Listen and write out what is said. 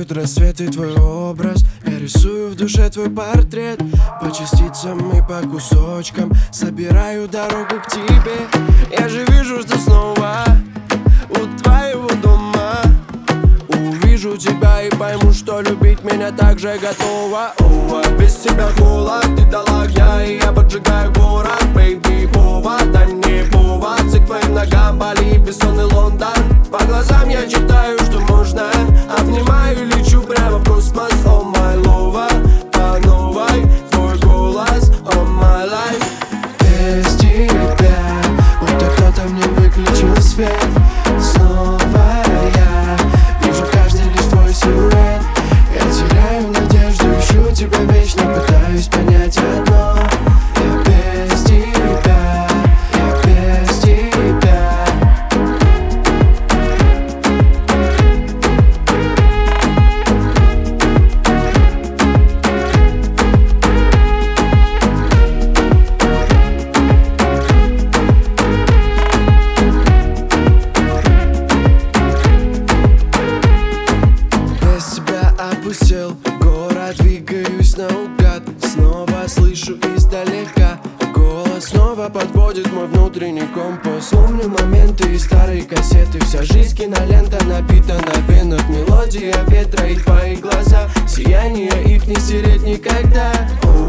Рисуют рассветы твой образ, я рисую в душе твой портрет. По частицам и по кусочкам собираю дорогу к тебе. Я же вижу, что снова у твоего дома увижу тебя и пойму, что любить меня так же готова. Без тебя холод, ты дала огня, и я поджигаю город. Бэйби, повод, а не повод. К твоим ногам Бали, бессонный Лондон. По глазам я читаю, что можно. Обнимаю, лечу прямо в космос. Oh my lover, по новой твой голос. Oh my life. Без тебя будто кто-то мне выключил свет. Снова я вижу в каждой лишь твой силуэт. Я теряю надежду, ищу тебя вечно, пытаюсь понять одно. Я без тебя, я без тебя. Без тебя опустел город, двигаюсь наугад. Снова слышу издалека голос, снова подводит мой внутренний компас. Помню моменты и старые кассеты. Вся жизнь кинолента напитана венах. Мелодия ветра и твои глаза, сияние их не стереть никогда.